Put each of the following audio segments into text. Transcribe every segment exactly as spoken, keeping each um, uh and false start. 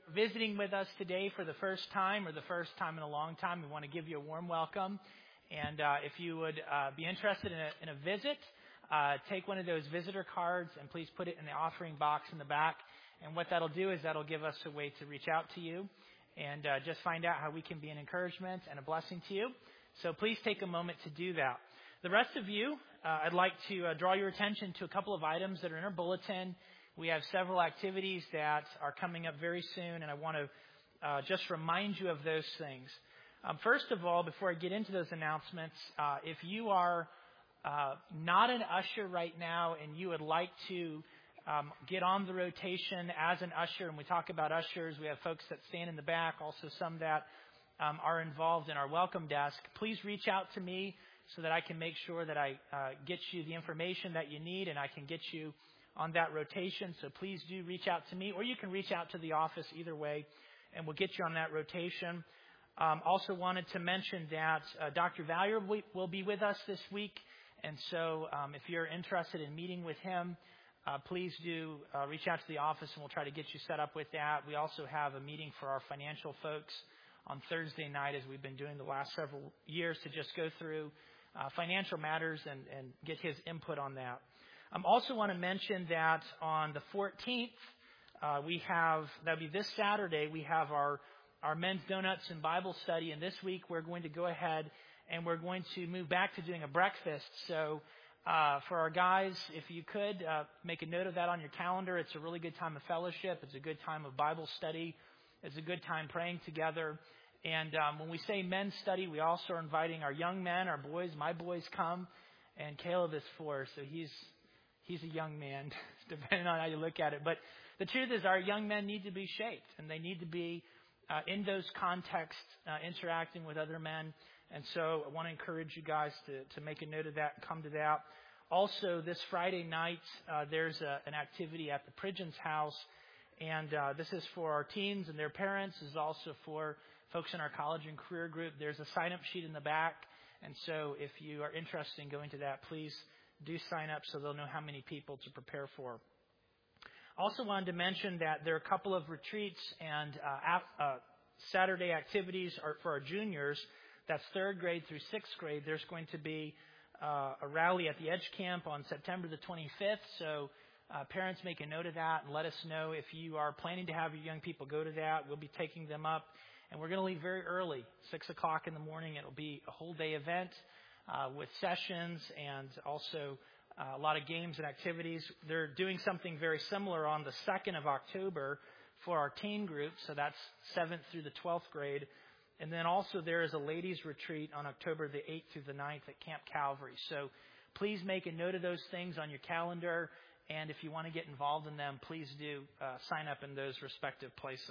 visiting with us today for the first time or the first time in a long time, we want to give you a warm welcome. And uh, if you would uh, be interested in a, in a visit, uh, take one of those visitor cards and please put it in the offering box in the back. And what that'll do is that'll give us a way to reach out to you and uh, just find out how we can be an encouragement and a blessing to you. So please take a moment to do that. The rest of you, uh, I'd like to uh, draw your attention to a couple of items that are in our bulletin. We have several activities that are coming up very soon, and I want to uh, just remind you of those things. Um, first of all, before I get into those announcements, uh, if you are uh, not an usher right now and you would like to um, get on the rotation as an usher, and we talk about ushers, we have folks that stand in the back, also some that um, are involved in our welcome desk, please reach out to me so that I can make sure that I uh, get you the information that you need and I can get you on that rotation. So please do reach out to me, or you can reach out to the office either way, and we'll get you on that rotation. Um, also wanted to mention that uh, Doctor Valier will be with us this week, and so um, if you're interested in meeting with him, uh, please do uh, reach out to the office, and we'll try to get you set up with that. We also have a meeting for our financial folks on Thursday night, as we've been doing the last several years, to just go through uh, financial matters and, and get his input on that. I um, also want to mention that on the fourteenth, uh, we have, that'll be this Saturday, we have our, our Men's Donuts and Bible study. And this week we're going to go ahead and we're going to move back to doing a breakfast. So uh, for our guys, if you could uh, make a note of that on your calendar. It's a really good time of fellowship. It's a good time of Bible study. It's a good time praying together. And um, when we say men's study, we also are inviting our young men, our boys. My boys come, and Caleb is four, so he's He's a young man, depending on how you look at it. But the truth is our young men need to be shaped, and they need to be uh, in those contexts, uh, interacting with other men. And so I want to encourage you guys to, to make a note of that and come to that. Also, this Friday night, uh, there's a, an activity at the Pridgeon's house, and uh, this is for our teens and their parents. This is also for folks in our college and career group. There's a sign-up sheet in the back, and so if you are interested in going to that, please do sign up so they'll know how many people to prepare for. Also wanted to mention that there are a couple of retreats and uh, uh, Saturday activities are for our juniors. That's third grade through sixth grade. There's going to be uh, a rally at the Edge Camp on September the twenty-fifth. So uh, parents, make a note of that and let us know if you are planning to have your young people go to that. We'll be taking them up, and we're going to leave very early, six o'clock in the morning. It'll be a whole day event. Uh, with sessions and also uh, a lot of games and activities. They're doing something very similar on the second of October for our teen group, so that's seventh through the twelfth grade. And then also there is a ladies' retreat on October the eighth through the ninth at Camp Calvary. So please make a note of those things on your calendar, and if you want to get involved in them, please do uh, sign up in those respective places.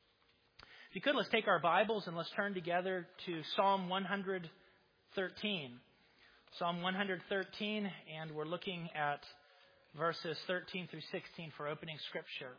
If you could, let's take our Bibles and let's turn together to Psalm one thirteen. Psalm one thirteen, and we're looking at verses thirteen through sixteen for opening scripture.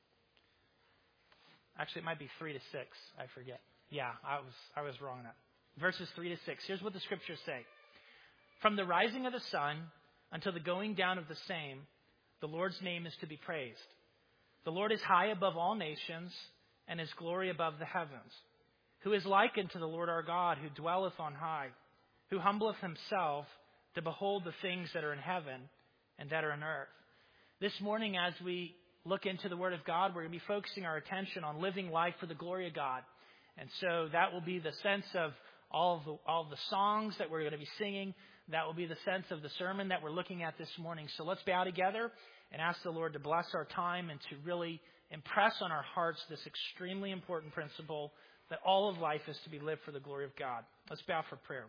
Actually, it might be three to six. I forget. Yeah, I was I was wrong on that. Verses three to six. Here's what the scriptures say. From the rising of the sun until the going down of the same, the Lord's name is to be praised. The Lord is high above all nations, and his glory above the heavens. Who is like unto the Lord our God, who dwelleth on high, who humbleth himself to behold the things that are in heaven and that are in earth. This morning, as we look into the Word of God, we're going to be focusing our attention on living life for the glory of God. And so that will be the sense of all of the, all of the songs that we're going to be singing. That will be the sense of the sermon that we're looking at this morning. So let's bow together and ask the Lord to bless our time and to really impress on our hearts this extremely important principle that all of life is to be lived for the glory of God. Let's bow for prayer.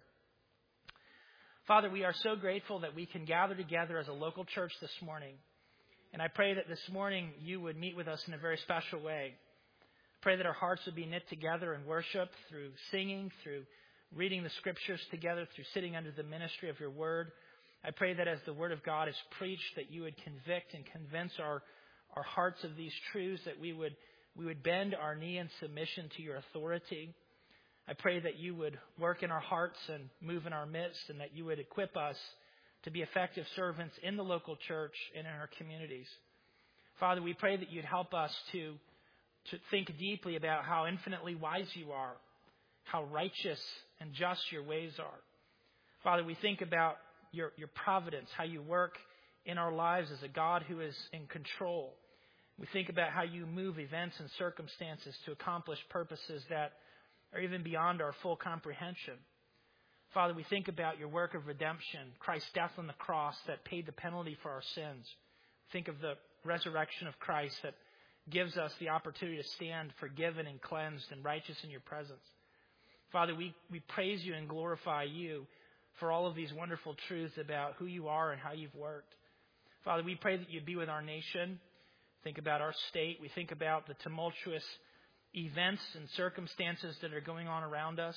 Father, we are so grateful that we can gather together as a local church this morning. And I pray that this morning you would meet with us in a very special way. Pray that our hearts would be knit together in worship through singing, through reading the scriptures together, through sitting under the ministry of your word. I pray that as the word of God is preached, that you would convict and convince our, our hearts of these truths, that we would, we would bend our knee in submission to your authority. I pray that you would work in our hearts and move in our midst, and that you would equip us to be effective servants in the local church and in our communities. Father, we pray that you'd help us to to think deeply about how infinitely wise you are, how righteous and just your ways are. Father, we think about your, your providence, how you work in our lives as a God who is in control. We think about how you move events and circumstances to accomplish purposes that are even beyond our full comprehension. Father, we think about your work of redemption, Christ's death on the cross that paid the penalty for our sins. Think of the resurrection of Christ that gives us the opportunity to stand forgiven and cleansed and righteous in your presence. Father, we, we praise you and glorify you for all of these wonderful truths about who you are and how you've worked. Father, we pray that you'd be with our nation. Think about our state. We think about the tumultuous events and circumstances that are going on around us.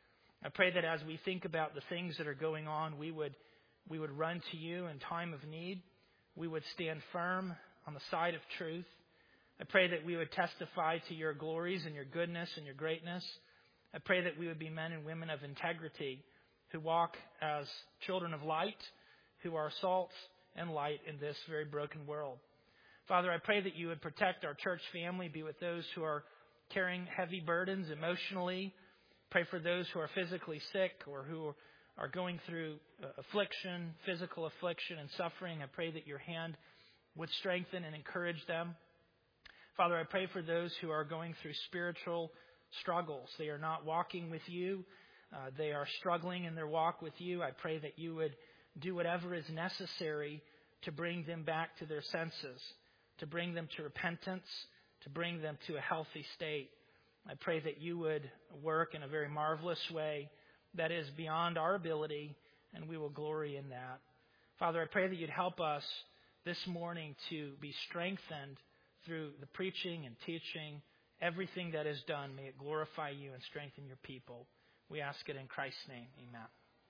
I pray that as we think about the things that are going on, we would we would run to you in time of need. We would stand firm on the side of truth. I pray that we would testify to your glories and your goodness and your greatness. I pray that we would be men and women of integrity who walk as children of light, who are salt and light in this very broken world. Father, I pray that you would protect our church family, be with those who are carrying heavy burdens emotionally. Pray for those who are physically sick or who are going through affliction, physical affliction and suffering. I pray that your hand would strengthen and encourage them. Father, I pray for those who are going through spiritual struggles. They are not walking with you. Uh, they are struggling in their walk with you. I pray that you would do whatever is necessary to bring them back to their senses, to bring them to repentance, to bring them to a healthy state. I pray that you would work in a very marvelous way that is beyond our ability, and we will glory in that. Father, I pray that you'd help us this morning to be strengthened through the preaching and teaching. Everything that is done, may it glorify you and strengthen your people. We ask it in Christ's name. Amen.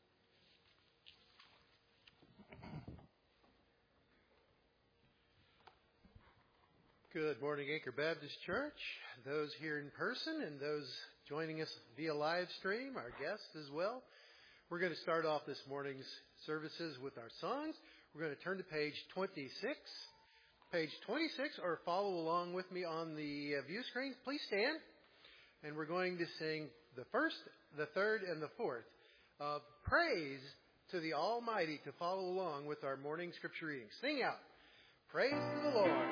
Good morning, Anchor Baptist Church. Those here in person and those joining us via live stream, our guests as well. We're going to start off this morning's services with our songs. We're going to turn to page twenty-six. Page twenty-six, or follow along with me on the view screen. Please stand. And we're going to sing the first, the third, and the fourth. Uh, praise to the Almighty to follow along with our morning scripture reading. Sing out. Praise to the Lord.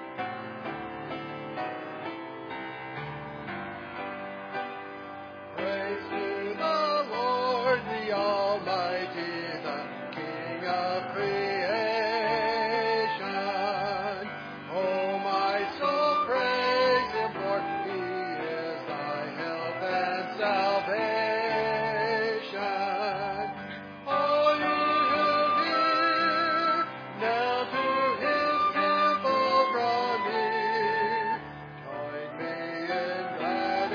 Praise to the Lord, the Almighty, the King of creation. Oh, my soul, praise Him, for He is thy help and salvation. All ye who hear, now to His temple draw near. Join me in glad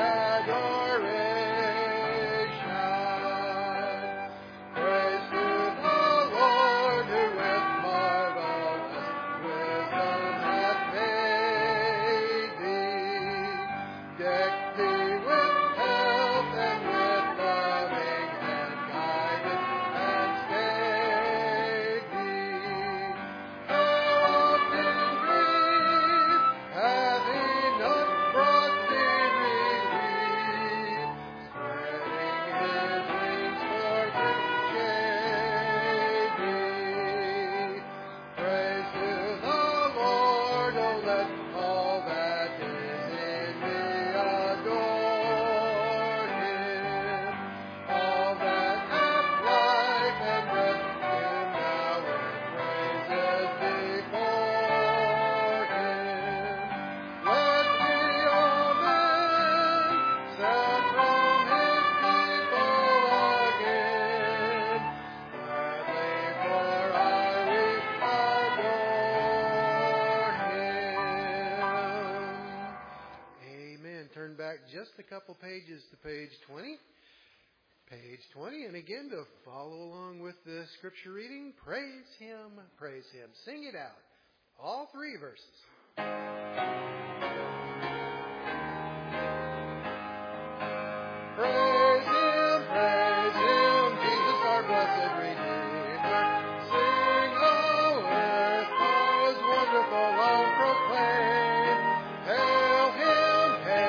adoration. Praise to the Lord, who with marvelous wisdom hath made thee. Deck thee with health and with loving and guidance and stayed thee. How oft in grief hath He not brought thee relief, spreading His wings forth to shade thee. Praise to the Lord, oh let all that is in me adore Him. All that hath life and breath, Him now in praises before Him. Let me, all men, sent from His people again, gladly for I will adore Him. Amen. Turn back just a couple pages to page twenty. Page twenty, and again to follow along with the scripture reading, praise Him, praise Him. Sing it out. All three verses. Praise Him, praise Him, Jesus our blessed Redeemer. Sing, O earth, His wonderful love proclaim. Hail Him, hail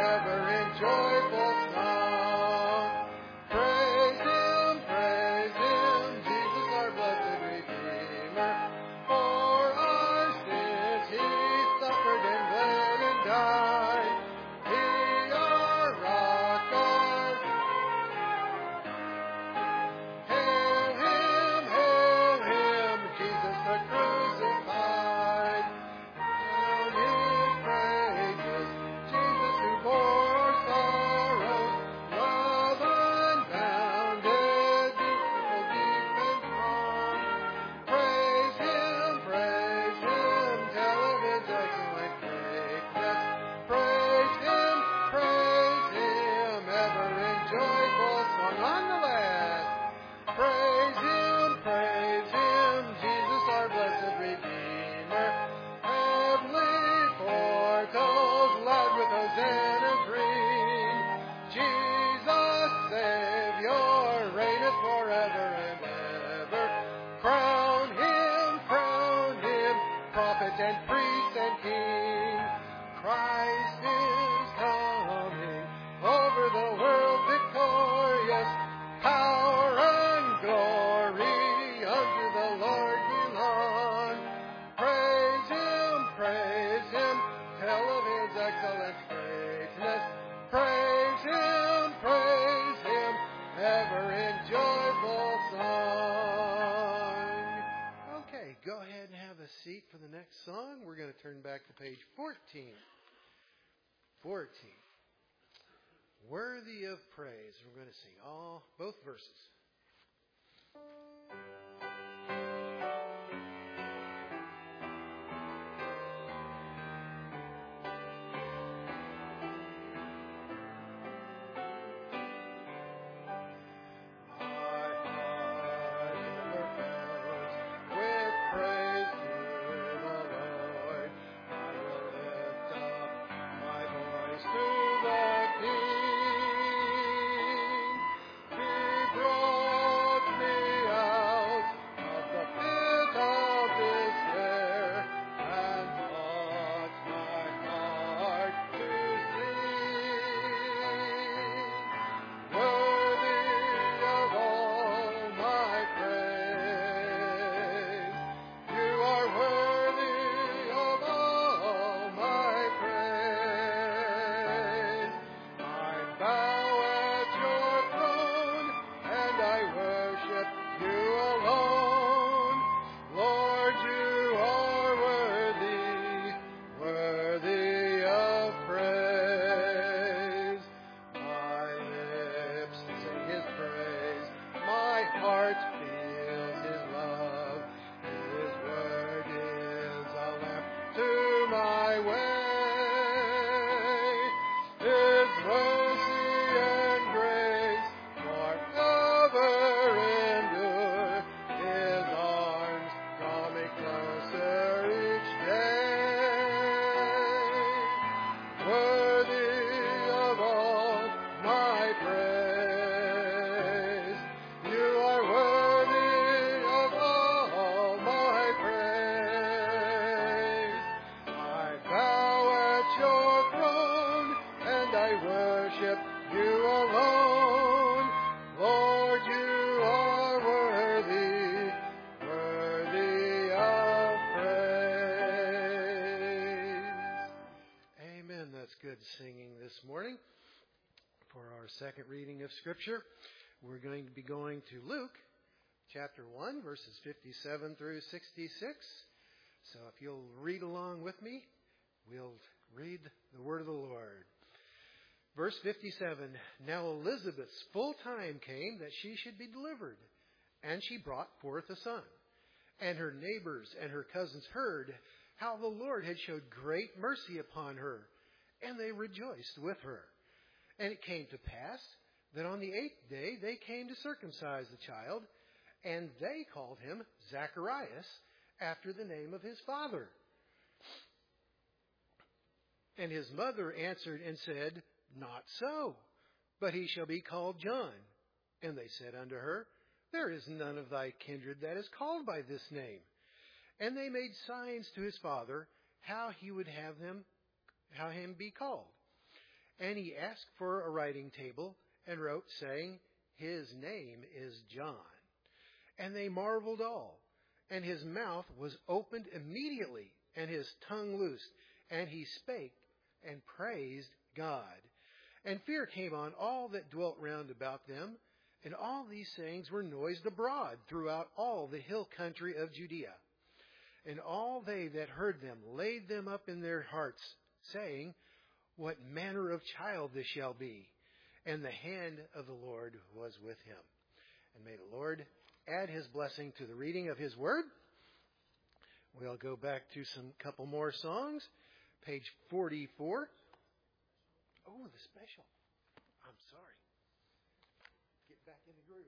ever in joyful song. Praise Him, praise Him, Jesus our blessed Redeemer. For our sins He suffered and bled and died. He our rock, our hail Him, hail Him, Jesus the crucified. Crown His praises, Jesus who bore our sorrows, love unbounded, beautiful, deep and strong. Praise Him, praise Him, tell of His excellent greatness. Praise Him, praise Him, ever in joyful song. On the last. Praise Him, praise Him, Jesus our blessed Redeemer. Heavenly portals loud with hosannas ring. Jesus Savior reigneth forever and ever. Crown Him, crown Him, prophet and priest and king. Christ is coming over the world victorious. Power and glory unto the Lord belong. Praise Him, praise Him, tell of His excellent greatness. Praise Him, praise Him, ever in joyful song. Okay, go ahead and have a seat for the next song. We're going to turn back to page fourteen. fourteen. Worthy of praise. We're going to sing all, both verses. Singing this morning. For our second reading of Scripture, we're going to be going to Luke chapter one, verses fifty-seven through sixty-six. So if you'll read along with me, we'll read the word of the Lord. Verse fifty-seven, Now Elizabeth's full time came that she should be delivered, and she brought forth a son. And her neighbors and her cousins heard how the Lord had showed great mercy upon her, and they rejoiced with her. And it came to pass that on the eighth day they came to circumcise the child, and they called him Zacharias, after the name of his father. And his mother answered and said, Not so, but he shall be called John. And they said unto her, There is none of thy kindred that is called by this name. And they made signs to his father how he would have them, how him be called. And he asked for a writing table and wrote, saying, His name is John. And they marveled all. And his mouth was opened immediately, and his tongue loosed. And he spake and praised God. And fear came on all that dwelt round about them. And all these sayings were noised abroad throughout all the hill country of Judea. And all they that heard them laid them up in their hearts, saying, What manner of child this shall be? And the hand of the Lord was with him. And may the Lord add his blessing to the reading of his word. We'll go back to some couple more songs. Page forty-four. Oh, the special. I'm sorry. Get back in the groove.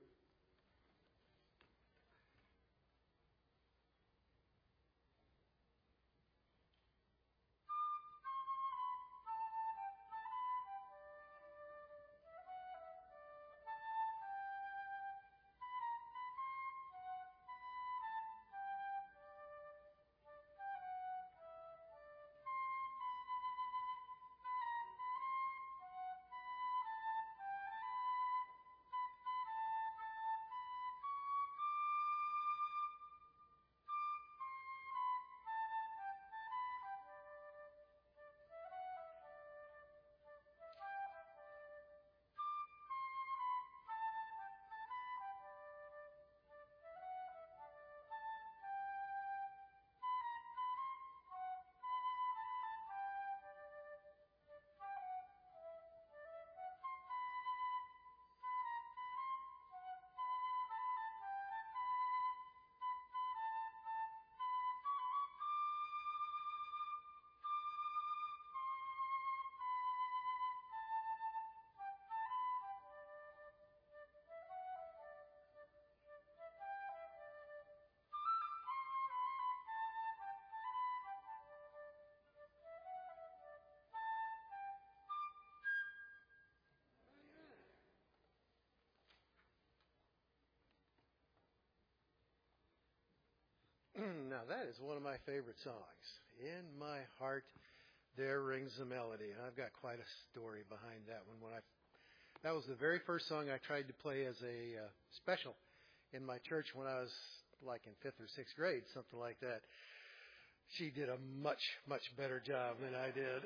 Now that is one of my favorite songs. In my heart, there rings a melody. And I've got quite a story behind that one. When I, that was the very first song I tried to play as a uh, special in my church when I was like in fifth or sixth grade, something like that. She did a much, much better job than I did.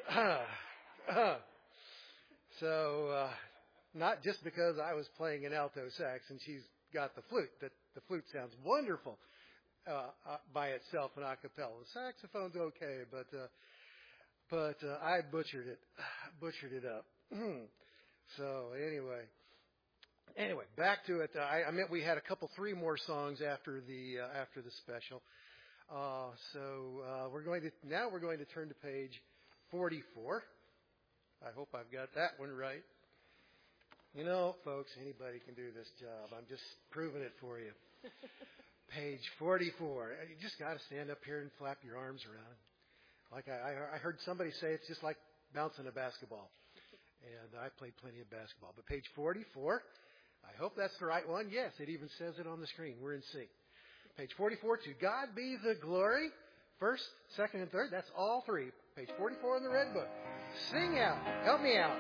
so, uh, not just because I was playing an alto sax and she's got the flute, that the flute sounds wonderful. Uh, uh, by itself in a cappella. The saxophone's okay, but uh, but uh, I butchered it, butchered it up. so anyway, anyway, back to it. Uh, I, I meant we had a couple, three more songs after the uh, after the special. Uh, so uh, we're going to now we're going to turn to page forty-four. I hope I've got that one right. You know, folks, anybody can do this job. I'm just proving it for you. Page forty-four. You just got to stand up here and flap your arms around. Like I, I heard somebody say, it's just like bouncing a basketball. And I played plenty of basketball. But page forty-four, I hope that's the right one. Yes, it even says it on the screen. We're in sync. Page forty-four, To God Be the Glory. First, second, and third. That's all three. Page forty-four in the Red Book. Sing out. Help me out.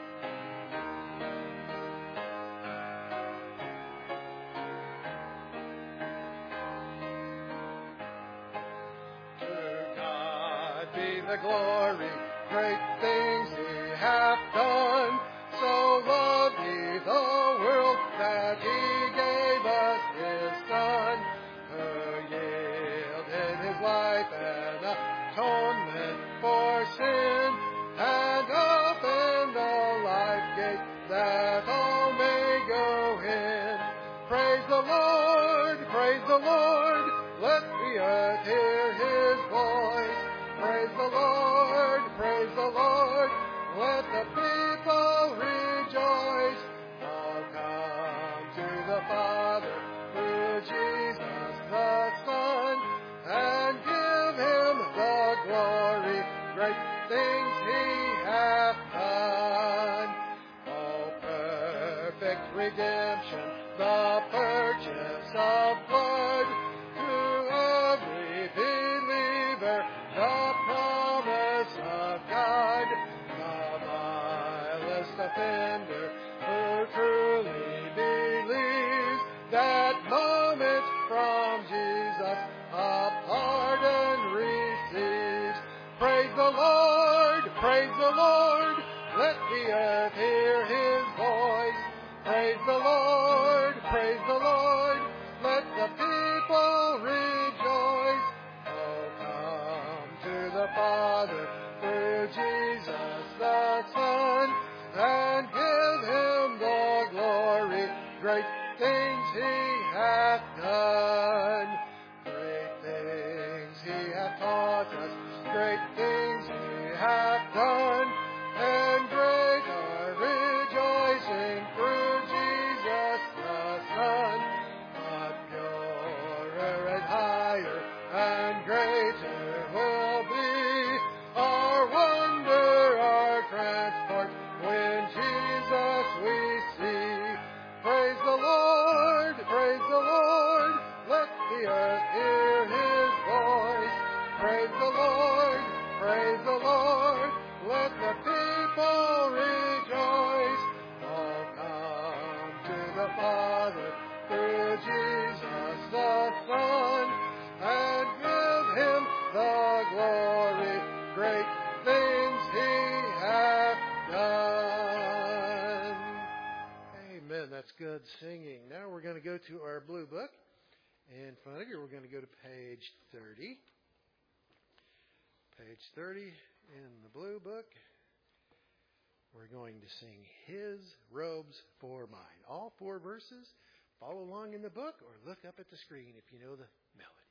The glory, great things he hath done. So loved he the world that he gave us his Son, who yielded his life an atonement for sin, and opened the life gate that all may go in. Praise the Lord, praise the Lord, let the earth hear his voice. Praise the Lord, praise the Lord, let the people rejoice. All come to the Father through Jesus the Son, and give him the glory, great things he hath done. Oh, perfect redemption, the purchase of blood, to every believer, the promise of God, the vilest sinner who truly believes that moment from Jesus a pardon receives. Praise the Lord, praise the Lord, let the earth hear his voice. Praise the Lord, praise the Lord, let the people rejoice. Oh, come to the Father through Jesus the Son, and give him the glory. Great things he hath done. Great things he hath taught us. Great things he hath done. And great our rejoicing through Jesus the Son. But purer and higher and greater will be our wonder, our transport, when Jesus we see. Praise the Lord, praise the Lord, let the earth hear his voice. Praise the Lord, praise the Lord, let the people rejoice. Oh, come to the Father through Jesus the Son, and give him the glory. Great things he hath done. Amen. That's good singing. Now we're going to go to our blue book. In front of you, we're going to go to page thirty. Page thirty in the blue book. We're going to sing His Robes for Mine. All four verses. Follow along in the book or look up at the screen if you know the melody.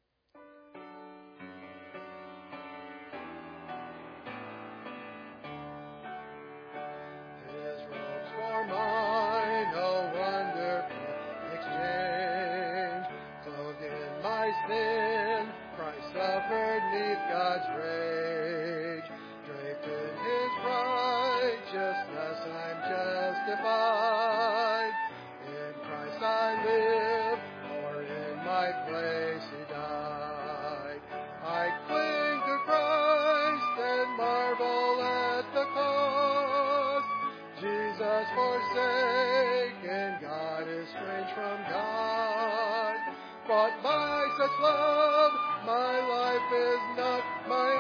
His robes for mine, oh wonderful exchange. Clothed in my sin, Christ suffered 'neath God's rage. Draped in his righteousness, I'm justified. In Christ I live, for in my place he died. I cling to Christ and marvel at the cost. Jesus forsaken, God is estranged from God. But by such love, my life is not my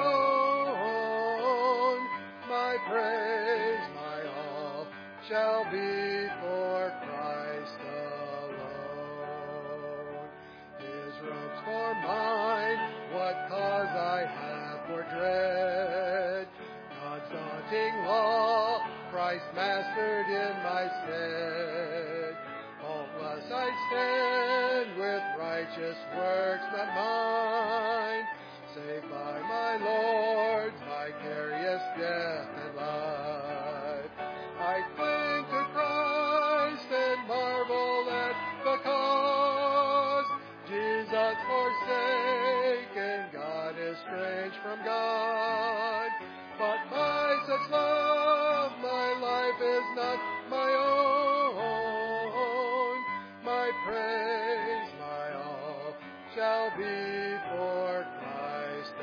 own. My praise, my all, shall be for Christ alone. His robes for mine, what cause I have for dread? God's daunting law, Christ mastered in my stead. Faultless I stand with righteous works not mine, saved by my Lord's vicarious death and life. I cling to Christ and marvel at the cause. Jesus forsaken, God estranged from God. But by such love, my life is not my own. My praise, my all, shall be for Christ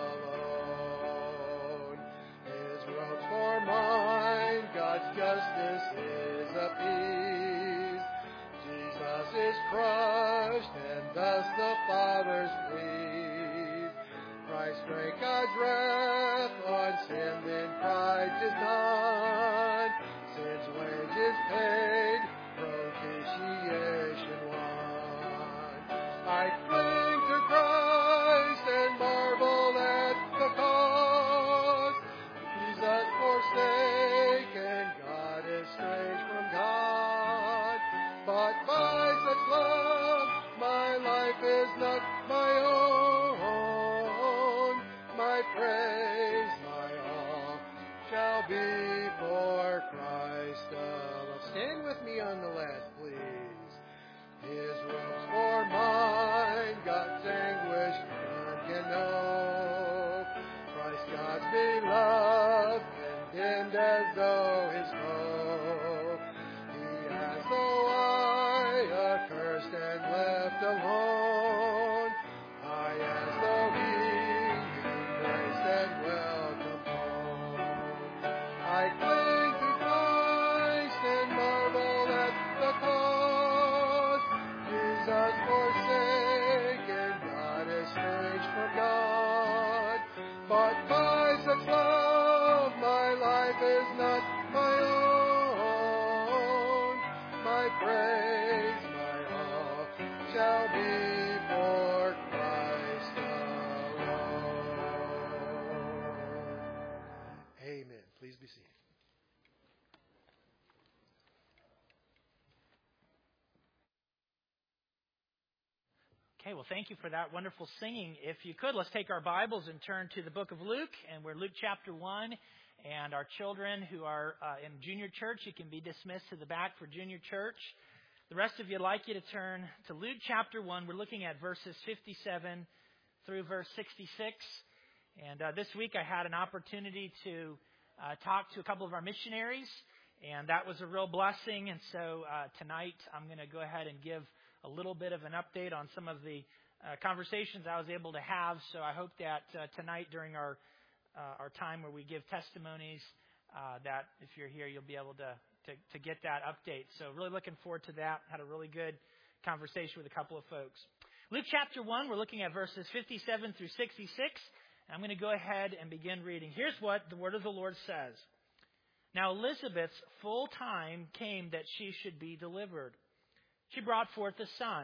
alone. His robes for mine, God's justice is appeased. Jesus is crushed, and thus the Father's pleased. Christ drank God's wrath on sin, then pride is none. Sin's wage is paid, propitiation won. I cling to Christ and marvel at the cause. Jesus forsaken, God estranged from God. But by such love, my life is not my own. My praise, my all, shall be for Christ alone. Stand with me on the last, please. His robes for mine, God's anguish none can know. Christ God's beloved, condemned as though his foe. He as though I, accursed and left alone. I as though he, embraced and welcomed home. I cling to God before Christ the Lord. Amen. Please be seated. Okay, well, thank you for that wonderful singing. If you could, let's take our Bibles and turn to the book of Luke, and we're Luke chapter one. And our children who are uh, in junior church, you can be dismissed to the back for junior church. The rest of you, I'd like you to turn to Luke chapter one. We're looking at verses fifty-seven through verse sixty-six. And uh, this week I had an opportunity to uh, talk to a couple of our missionaries, and that was a real blessing. And so uh, tonight I'm going to go ahead and give a little bit of an update on some of the uh, conversations I was able to have. So I hope that uh, tonight during our uh, our time where we give testimonies, uh, that if you're here, you'll be able to, to to get that update. So really looking forward to that. Had a really good conversation with a couple of folks. Luke chapter one, we're looking at verses fifty-seven through sixty-six. I'm going to go ahead and begin reading. Here's what the word of the Lord says. Now Elizabeth's full time came that she should be delivered. She brought forth a son.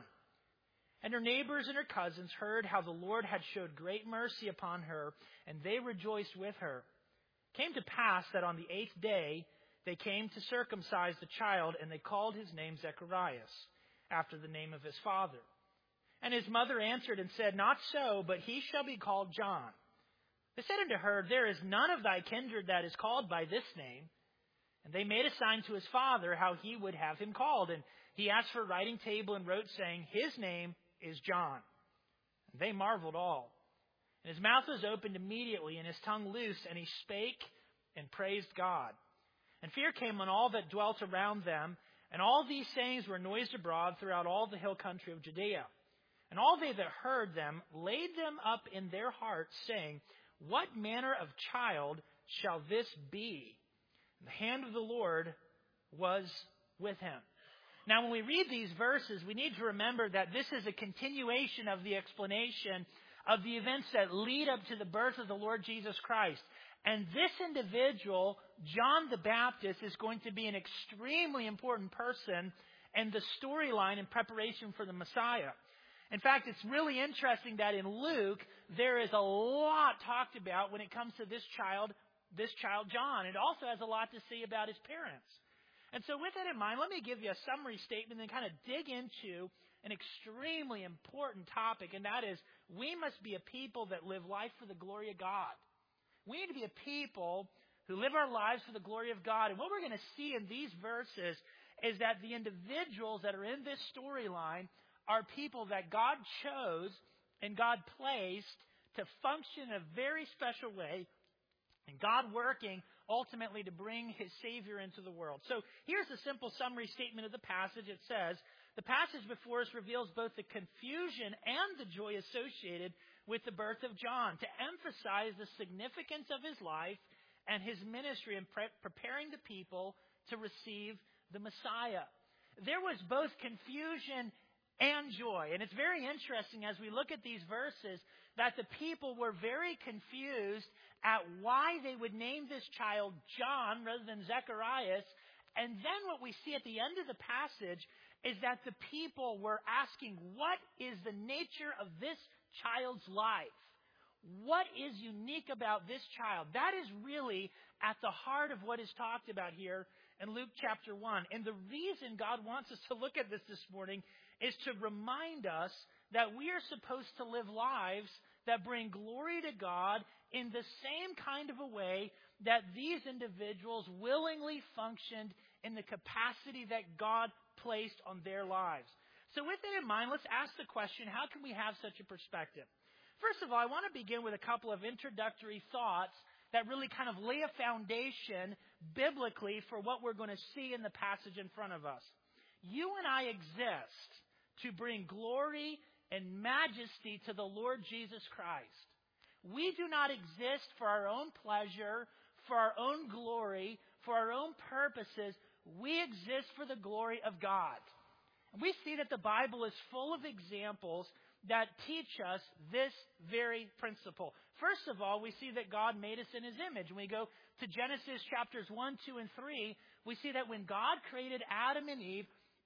And her neighbors and her cousins heard how the Lord had showed great mercy upon her, and they rejoiced with her. It came to pass that on the eighth day they came to circumcise the child, and they called his name Zechariah, after the name of his father. And his mother answered and said, Not so, but he shall be called John. They said unto her, There is none of thy kindred that is called by this name. And they made a sign to his father how he would have him called. And he asked for a writing table and wrote, saying, His name is John. And they marveled all. And his mouth was opened immediately, and his tongue loosed, and he spake and praised God. And fear came on all that dwelt around them, and all these sayings were noised abroad throughout all the hill country of Judea. And all they that heard them laid them up in their hearts, saying, What manner of child shall this be? And the hand of the Lord was with him. Now, when we read these verses, we need to remember that this is a continuation of the explanation of the events that lead up to the birth of the Lord Jesus Christ. And this individual, John the Baptist, is going to be an extremely important person in the storyline in preparation for the Messiah. In fact, it's really interesting that in Luke, there is a lot talked about when it comes to this child, this child John. It also has a lot to say about his parents. And so with that in mind, let me give you a summary statement and kind of dig into an extremely important topic, and that is we must be a people that live life for the glory of God. We need to be a people who live our lives for the glory of God. And what we're going to see in these verses is that the individuals that are in this storyline are people that God chose and God placed to function in a very special way, and God working ultimately to bring his Savior into the world. So here's a simple summary statement of the passage. It says, the passage before us reveals both the confusion and the joy associated with the birth of John, to emphasize the significance of his life and his ministry in pre- preparing the people to receive the Messiah. There was both confusion and joy. And it's very interesting as we look at these verses that the people were very confused at why they would name this child John rather than Zechariah. And then what we see at the end of the passage is that the people were asking, what is the nature of this child's life? What is unique about this child? That is really at the heart of what is talked about here in Luke chapter one. And the reason God wants us to look at this this morning is to remind us that we are supposed to live lives that bring glory to God in the same kind of a way that these individuals willingly functioned in the capacity that God placed on their lives. So with that in mind, let's ask the question, how can we have such a perspective? First of all, I want to begin with a couple of introductory thoughts that really kind of lay a foundation biblically for what we're going to see in the passage in front of us. You and I exist to bring glory and majesty to the Lord Jesus Christ. We do not exist for our own pleasure, for our own glory, for our own purposes. We exist for the glory of God. And we see that the Bible is full of examples that teach us this very principle. First of all, we see that God made us in his image. When we go to Genesis chapters one, two, and three, we see that when God created Adam and Eve,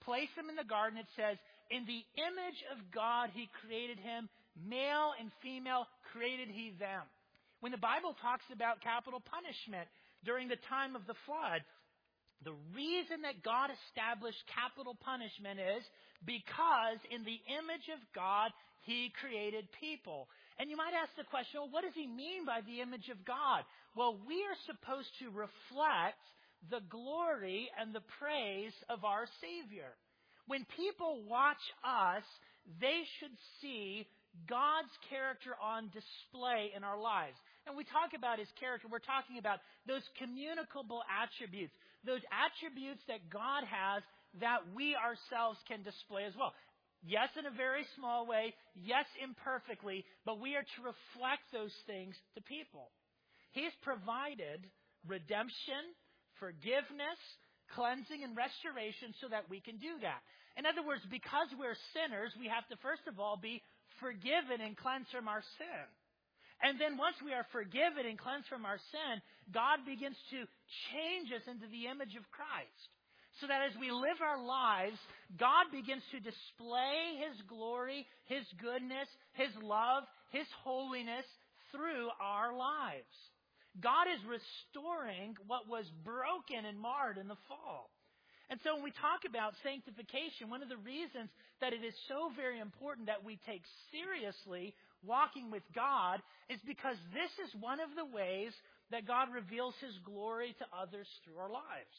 place him in the garden. It says, in the image of God he created him, male and female created he them. When the Bible talks about capital punishment during the time of the flood, the reason that God established capital punishment is because in the image of God, he created people. And you might ask the question, well, what does he mean by the image of God? Well, we are supposed to reflect the glory and the praise of our Savior. When people watch us, they should see God's character on display in our lives. And we talk about his character, we're talking about those communicable attributes, those attributes that God has that we ourselves can display as well. Yes, in a very small way, yes, imperfectly, but we are to reflect those things to people. He's provided redemption, forgiveness, cleansing, and restoration so that we can do that. In other words, because we're sinners, we have to first of all be forgiven and cleansed from our sin. And then once we are forgiven and cleansed from our sin, God begins to change us into the image of Christ. So that as we live our lives, God begins to display his glory, his goodness, his love, his holiness through our lives. God is restoring what was broken and marred in the fall. And so when we talk about sanctification, one of the reasons that it is so very important that we take seriously walking with God is because this is one of the ways that God reveals his glory to others through our lives.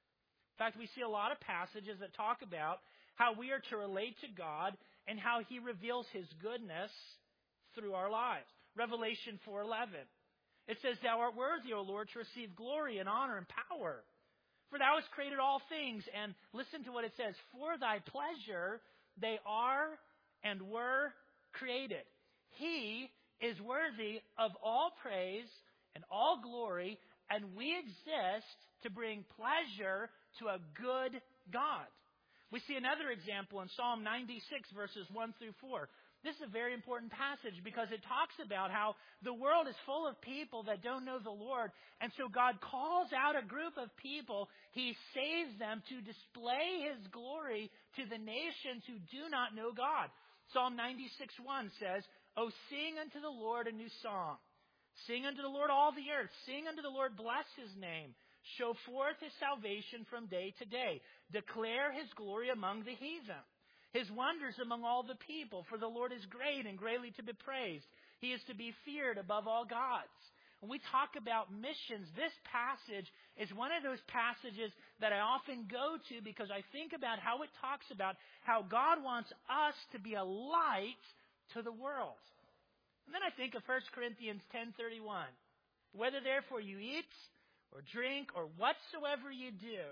In fact, we see a lot of passages that talk about how we are to relate to God and how he reveals his goodness through our lives. Revelation four eleven. It says, thou art worthy, O Lord, to receive glory and honor and power. For thou hast created all things. And listen to what it says. For thy pleasure they are and were created. He is worthy of all praise and all glory, and we exist to bring pleasure to a good God. We see another example in Psalm ninety-six, verses one through four. This is a very important passage because it talks about how the world is full of people that don't know the Lord. And so God calls out a group of people. He saves them to display his glory to the nations who do not know God. Psalm ninety-six one says, O sing unto the Lord a new song. Sing unto the Lord all the earth. Sing unto the Lord, bless his name. Show forth his salvation from day to day. Declare his glory among the heathen, his wonders among all the people. For the Lord is great and greatly to be praised. He is to be feared above all gods. When we talk about missions, this passage is one of those passages that I often go to because I think about how it talks about how God wants us to be a light to the world. And then I think of First Corinthians ten thirty-one. Whether therefore you eat or drink or whatsoever you do,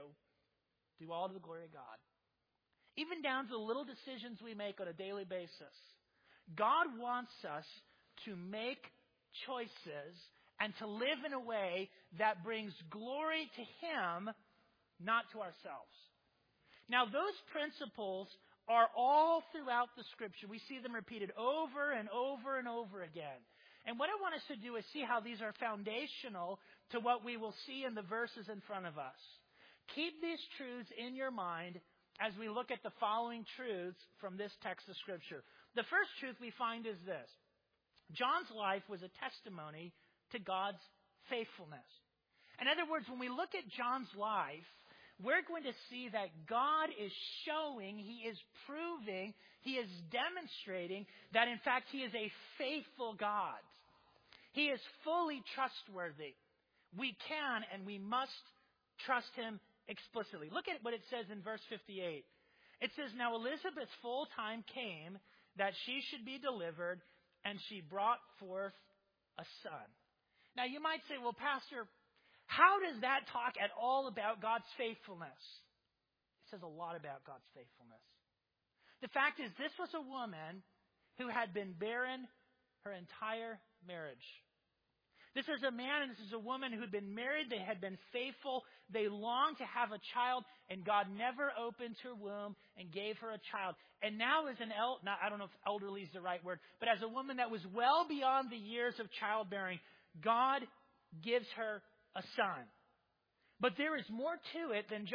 do all to the glory of God. Even down to the little decisions we make on a daily basis. God wants us to make choices and to live in a way that brings glory to him, not to ourselves. Now, those principles are all throughout the Scripture. We see them repeated over and over and over again. And what I want us to do is see how these are foundational to what we will see in the verses in front of us. Keep these truths in your mind as we look at the following truths from this text of Scripture. The first truth we find is this. John's life was a testimony to God's faithfulness. In other words, when we look at John's life, we're going to see that God is showing, he is proving, he is demonstrating that in fact he is a faithful God. He is fully trustworthy. We can and we must trust him explicitly. Look at what it says in verse fifty-eight. It says, now Elizabeth's full time came that she should be delivered, and she brought forth a son. Now you might say, well, Pastor, how does that talk at all about God's faithfulness? It says a lot about God's faithfulness. The fact is, this was a woman who had been barren her entire marriage. This is a man and this is a woman who had been married. They had been faithful. They longed to have a child, and God never opened her womb and gave her a child. And now as an el- not, I don't know if elderly is the right word, but as a woman that was well beyond the years of childbearing, God gives her a son. But there is more to it than just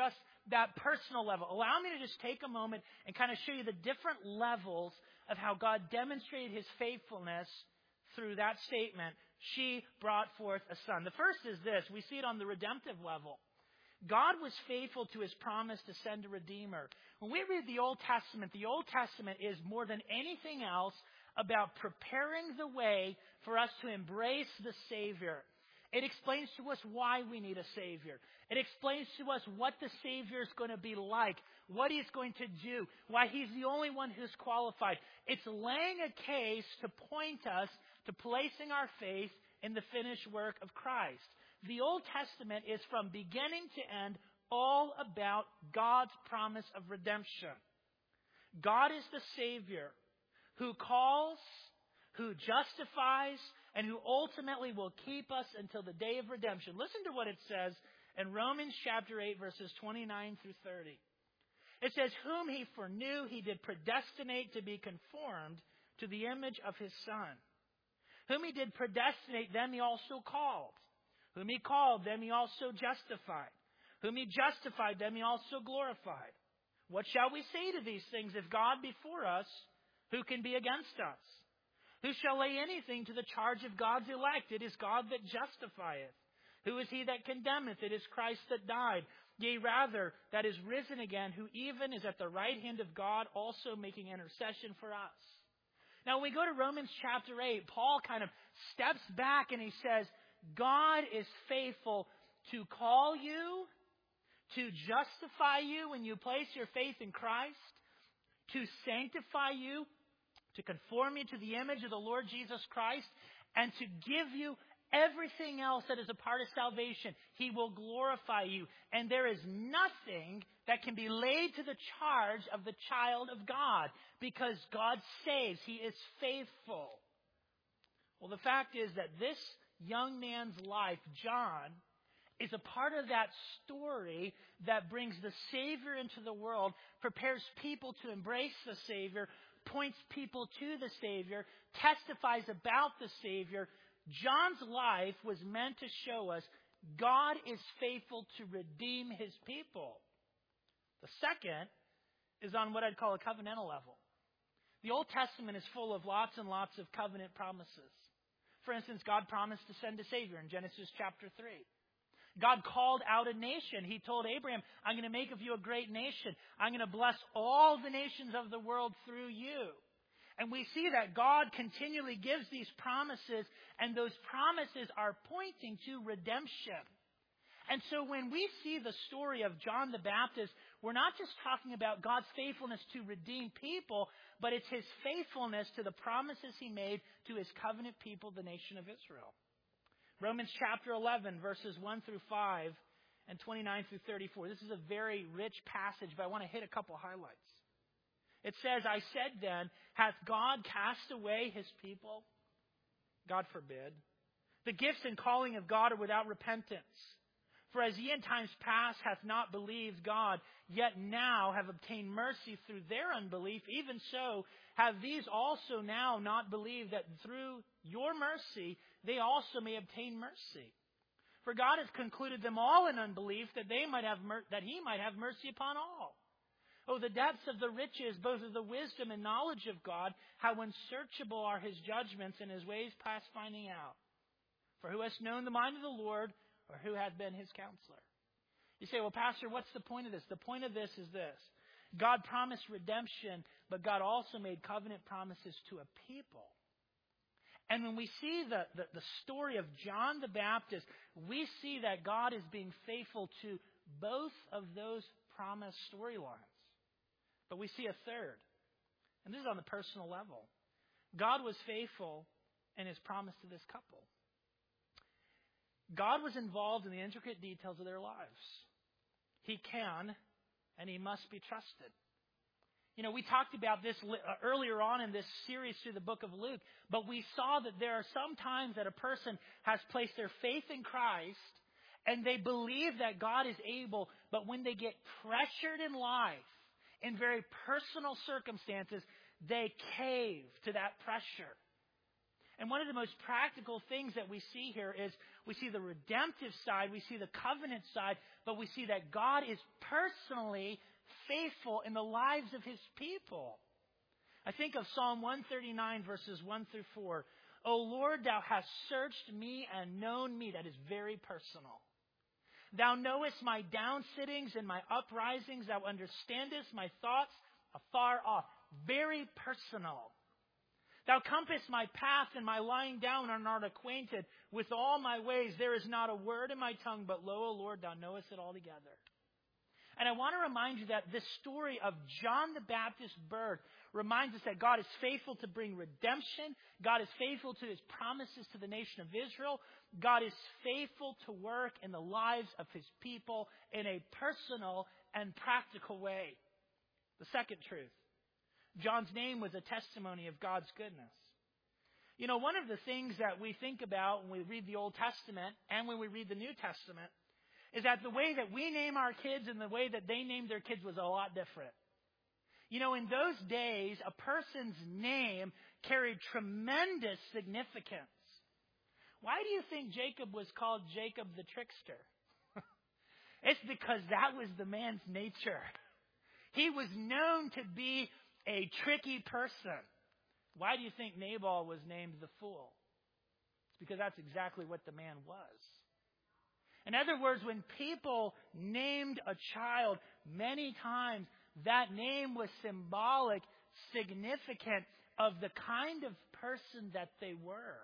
that personal level, allow me to just take a moment and kind of show you the different levels of how God demonstrated his faithfulness through that statement. She brought forth a son. The first is this. We see it on the redemptive level. God was faithful to his promise to send a Redeemer. When we read the Old Testament, the Old Testament is more than anything else about preparing the way for us to embrace the Savior. It explains to us why we need a Savior. It explains to us what the Savior is going to be like, what he's going to do, why he's the only one who's qualified. It's laying a case to point us to placing our faith in the finished work of Christ. The Old Testament is from beginning to end all about God's promise of redemption. God is the Savior who calls, who justifies, and who ultimately will keep us until the day of redemption. Listen to what it says in Romans chapter eight, verses twenty-nine through thirty. It says, whom he foreknew, he did predestinate to be conformed to the image of his Son. Whom he did predestinate, them he also called. Whom he called, them he also justified. Whom he justified, them he also glorified. What shall we say to these things? If God be for us, who can be against us? Who shall lay anything to the charge of God's elect? It is God that justifieth. Who is he that condemneth? It is Christ that died. Yea, rather, that is risen again, who even is at the right hand of God, also making intercession for us. Now, when we go to Romans chapter eight, Paul kind of steps back and he says, God is faithful to call you, to justify you when you place your faith in Christ, to sanctify you, to conform you to the image of the Lord Jesus Christ, and to give you everything else that is a part of salvation. He will glorify you. And there is nothing that can be laid to the charge of the child of God, because God saves. He is faithful. Well, the fact is that this young man's life, John, is a part of that story that brings the Savior into the world, prepares people to embrace the Savior, points people to the Savior, testifies about the Savior. John's life was meant to show us God is faithful to redeem his people. The second is on what I'd call a covenantal level. The Old Testament is full of lots and lots of covenant promises. For instance, God promised to send a Savior in Genesis chapter three. God called out a nation. He told Abraham, I'm going to make of you a great nation. I'm going to bless all the nations of the world through you. And we see that God continually gives these promises, and those promises are pointing to redemption. And so when we see the story of John the Baptist, we're not just talking about God's faithfulness to redeem people, but it's his faithfulness to the promises he made to his covenant people, the nation of Israel. Romans chapter eleven, verses one through five and twenty-nine through thirty-four. This is a very rich passage, but I want to hit a couple highlights. It says, I said then, hath God cast away his people? God forbid. The gifts and calling of God are without repentance. For as ye in times past hath not believed God, yet now have obtained mercy through their unbelief, even so have these also now not believed, that through your mercy they also may obtain mercy. For God has concluded them all in unbelief, that they might have mer- that he might have mercy upon all. Oh, the depths of the riches, both of the wisdom and knowledge of God, how unsearchable are his judgments and his ways past finding out. For who has known the mind of the Lord, or who hath been his counselor? You say, well, Pastor, what's the point of this? The point of this is this. God promised redemption, but God also made covenant promises to a people. And when we see the, the, the story of John the Baptist, we see that God is being faithful to both of those promised storylines. But we see a third. And this is on the personal level. God was faithful in his promise to this couple. God was involved in the intricate details of their lives. He can and he must be trusted. You know, we talked about this earlier on in this series through the book of Luke, but we saw that there are some times that a person has placed their faith in Christ and they believe that God is able, but when they get pressured in life, in very personal circumstances, they cave to that pressure. And one of the most practical things that we see here is we see the redemptive side, we see the covenant side, but we see that God is personally faithful in the lives of his people. I think of Psalm one thirty-nine, verses one through four. O Lord, thou hast searched me and known me. That is very personal. Thou knowest my downsittings and my uprisings. Thou understandest my thoughts afar off. Very personal. Thou compassest my path and my lying down and art acquainted with all my ways. There is not a word in my tongue, but lo, O Lord, thou knowest it altogether. And I want to remind you that this story of John the Baptist's birth reminds us that God is faithful to bring redemption. God is faithful to his promises to the nation of Israel. God is faithful to work in the lives of his people in a personal and practical way. The second truth. John's name was a testimony of God's goodness. You know, one of the things that we think about when we read the Old Testament and when we read the New Testament is that the way that we name our kids and the way that they named their kids was a lot different. You know, in those days, a person's name carried tremendous significance. Why do you think Jacob was called Jacob the trickster? It's because that was the man's nature. He was known to be a tricky person. Why do you think Nabal was named the fool? It's because that's exactly what the man was. In other words, when people named a child, many times that name was symbolic, significant of the kind of person that they were.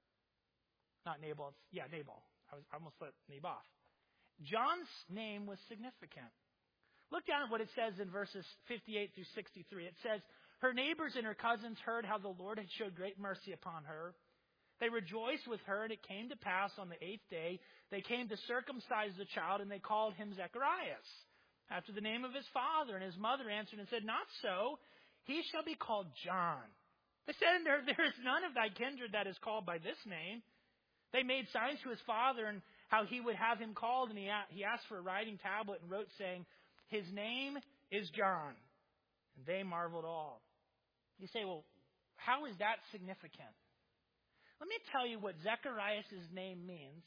Not Nabal. Yeah, Nabal. I, was, I almost let Naboth. John's name was significant. Look down at what it says in verses fifty-eight through sixty-three. It says, her neighbors and her cousins heard how the Lord had showed great mercy upon her. They rejoiced with her, and it came to pass on the eighth day, they came to circumcise the child, and they called him Zacharias, after the name of his father. And his mother answered and said, not so, he shall be called John. They said unto her, there is none of thy kindred that is called by this name. They made signs to his father, and how he would have him called, and he he asked for a writing tablet and wrote, saying, his name is John. And they marveled all. You say, well, how is that significant? Let me tell you what Zacharias' name means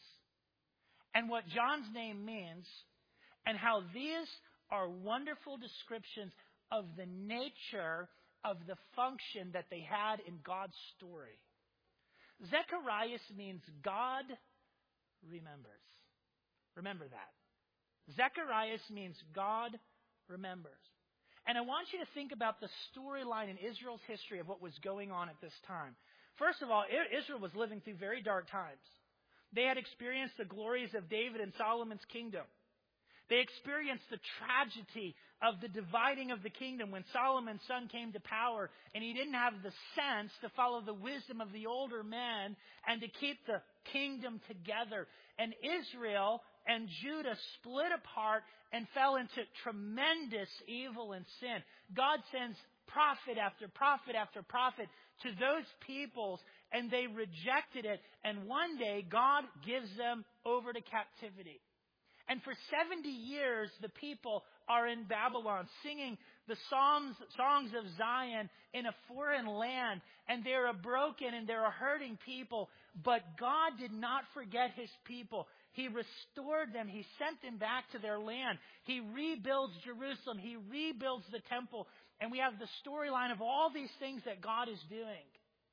and what John's name means and how these are wonderful descriptions of the nature of the function that they had in God's story. Zacharias means God remembers. Remember that. Zacharias means God remembers. And I want you to think about the storyline in Israel's history of what was going on at this time. First of all, Israel was living through very dark times. They had experienced the glories of David and Solomon's kingdom. They experienced the tragedy of the dividing of the kingdom when Solomon's son came to power and he didn't have the sense to follow the wisdom of the older men and to keep the kingdom together. And Israel and Judah split apart and fell into tremendous evil and sin. God sends prophet after prophet after prophet to those peoples, and they rejected it. And one day, God gives them over to captivity. And for seventy years, the people are in Babylon singing the songs, songs of Zion in a foreign land. And they're a broken and they're a hurting people. But God did not forget his people. He restored them. He sent them back to their land. He rebuilds Jerusalem. He rebuilds the temple. And we have the storyline of all these things that God is doing.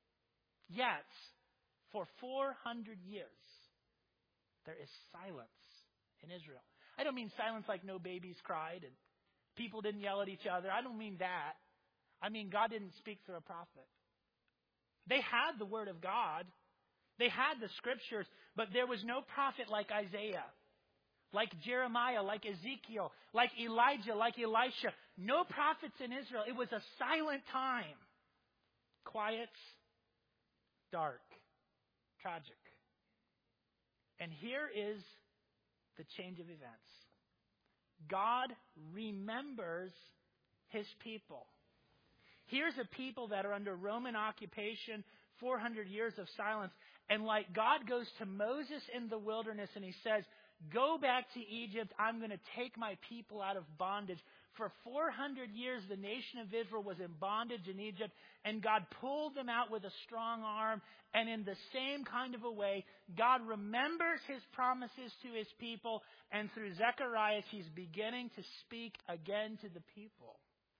Yet, for four hundred years, there is silence in Israel. I don't mean silence like no babies cried and people didn't yell at each other. I don't mean that. I mean God didn't speak through a prophet. They had the word of God. They had the scriptures, but there was no prophet like Isaiah, like Jeremiah, like Ezekiel, like Elijah, like Elisha. No prophets in Israel. It was a silent time. Quiet, dark, tragic. And here is the change of events. God remembers his people. Here's a people that are under Roman occupation, four hundred years of silence. And like God goes to Moses in the wilderness and he says, go back to Egypt. I'm going to take my people out of bondage. For four hundred years, the nation of Israel was in bondage in Egypt, and God pulled them out with a strong arm. And in the same kind of a way, God remembers His promises to His people, and through Zechariah, He's beginning to speak again to the people.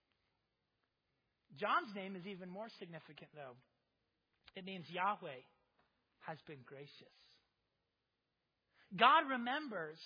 John's name is even more significant, though. It means Yahweh has been gracious. God remembers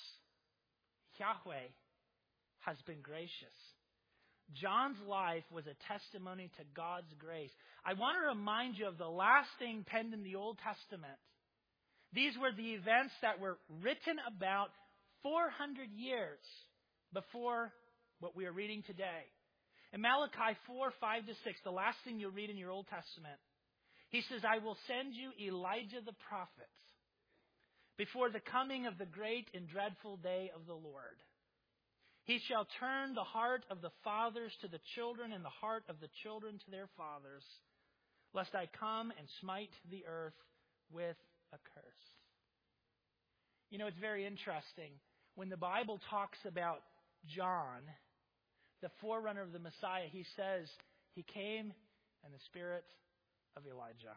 Yahweh has been gracious. John's life was a testimony to God's grace. I want to remind you of the last thing penned in the Old Testament. These were the events that were written about four hundred years before what we are reading today. In Malachi four, five to six, the last thing you'll read in your Old Testament, he says, I will send you Elijah the prophet before the coming of the great and dreadful day of the Lord. He shall turn the heart of the fathers to the children and the heart of the children to their fathers, lest I come and smite the earth with a curse. You know, it's very interesting. When the Bible talks about John, the forerunner of the Messiah, he says he came in the spirit of Elijah.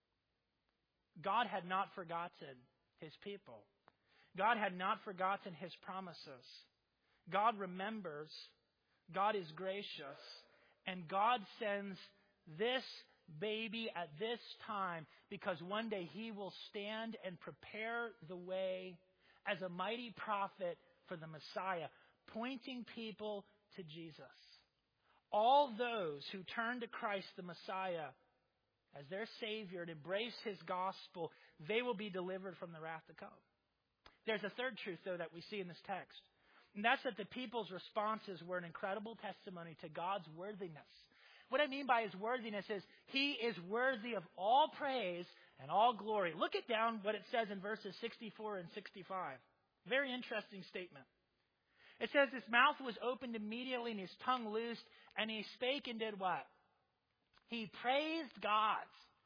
God had not forgotten His people. God had not forgotten His promises. God remembers, God is gracious, and God sends this baby at this time because one day He will stand and prepare the way as a mighty prophet for the Messiah, pointing people to Jesus. All those who turn to Christ the Messiah as their Savior and embrace His gospel, they will be delivered from the wrath to come. There's a third truth, though, that we see in this text. And that's that the people's responses were an incredible testimony to God's worthiness. What I mean by His worthiness is He is worthy of all praise and all glory. Look at down what it says in verses sixty-four and sixty-five. Very interesting statement. It says His mouth was opened immediately and His tongue loosed, and He spake and did what? He praised God.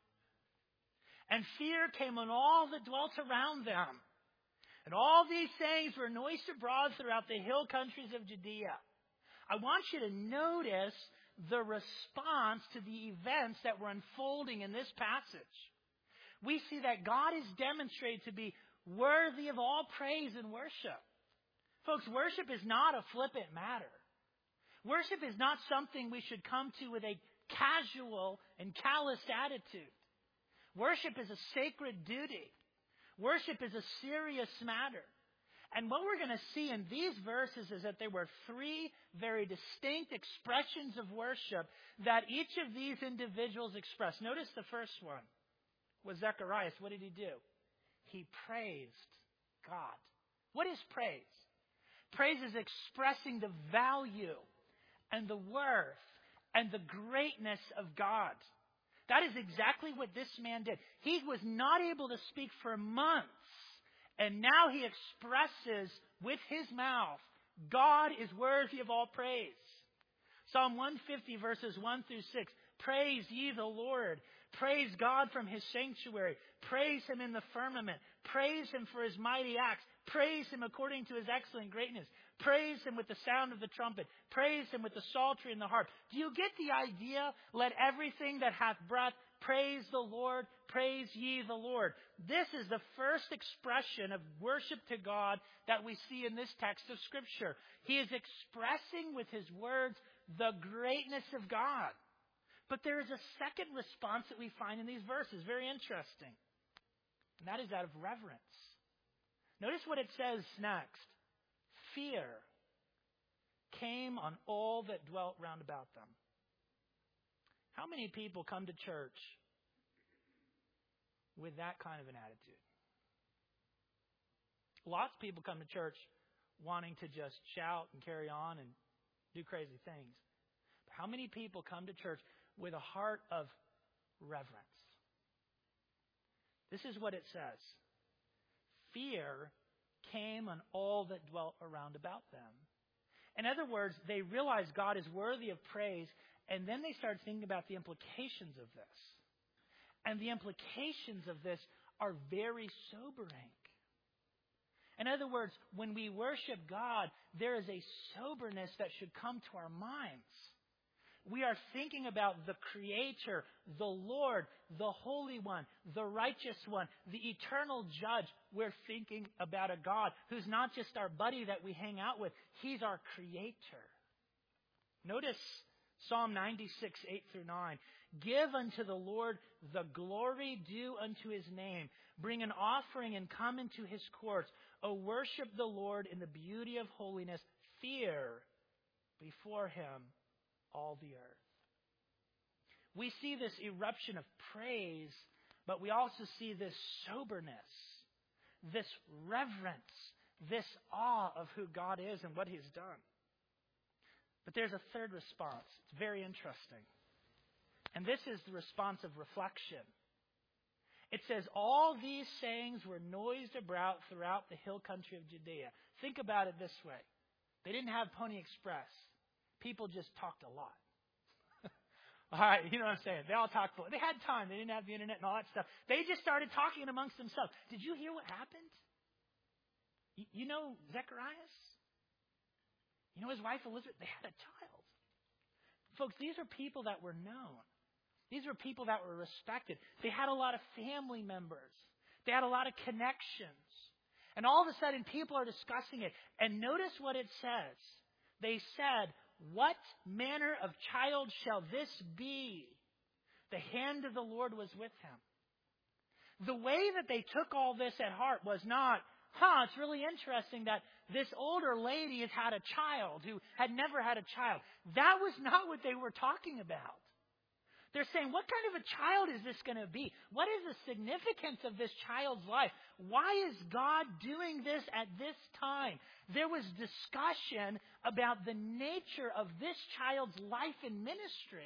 And fear came on all that dwelt around them. And all these sayings were noised abroad throughout the hill countries of Judea. I want you to notice the response to the events that were unfolding in this passage. We see that God is demonstrated to be worthy of all praise and worship. Folks, worship is not a flippant matter. Worship is not something we should come to with a casual and calloused attitude. Worship is a sacred duty. Worship is a serious matter. And what we're going to see in these verses is that there were three very distinct expressions of worship that each of these individuals expressed. Notice the first one was Zechariah. What did he do? He praised God. What is praise? Praise is expressing the value and the worth and the greatness of God. That is exactly what this man did. He was not able to speak for months, and now he expresses with his mouth, God is worthy of all praise. Psalm one fifty verses one through six. Praise ye the Lord. Praise God from His sanctuary. Praise Him in the firmament. Praise Him for His mighty acts. Praise Him according to His excellent greatness. Praise Him with the sound of the trumpet. Praise Him with the psaltery and the harp. Do you get the idea? Let everything that hath breath praise the Lord. Praise ye the Lord. This is the first expression of worship to God that we see in this text of Scripture. He is expressing with his words the greatness of God. But there is a second response that we find in these verses. Very interesting. And that is that of reverence. Notice what it says next. Fear came on all that dwelt round about them. How many people come to church with that kind of an attitude? Lots of people come to church wanting to just shout and carry on and do crazy things. But how many people come to church with a heart of reverence? This is what it says. Fear came on all that dwelt around about them. In other words, they realized God is worthy of praise, and then they started thinking about the implications of this. And the implications of this are very sobering. In other words, when we worship God, there is a soberness that should come to our minds. We are thinking about the Creator, the Lord, the Holy One, the Righteous One, the Eternal Judge. We're thinking about a God who's not just our buddy that we hang out with. He's our Creator. Notice Psalm ninety-six, eight through nine. Give unto the Lord the glory due unto His name. Bring an offering and come into His courts. O worship the Lord in the beauty of holiness. Fear before Him all the earth. We see this eruption of praise, but we also see this soberness, this reverence, this awe of who God is and what He's done. But there's a third response. It's very interesting. And this is the response of reflection. It says, all these sayings were noised about throughout the hill country of Judea. Think about it this way. They didn't have Pony Express. People just talked a lot. All right, you know what I'm saying? They all talked. They had time. They didn't have the internet and all that stuff. They just started talking amongst themselves. Did you hear what happened? You, you know Zacharias? You know his wife Elizabeth? They had a child. Folks, these are people that were known. These were people that were respected. They had a lot of family members. They had a lot of connections. And all of a sudden, people are discussing it. And notice what it says. They said, what manner of child shall this be? The hand of the Lord was with him. The way that they took all this at heart was not, huh, it's really interesting that this older lady has had a child who had never had a child. That was not what they were talking about. They're saying, what kind of a child is this going to be? What is the significance of this child's life? Why is God doing this at this time? There was discussion about the nature of this child's life and ministry.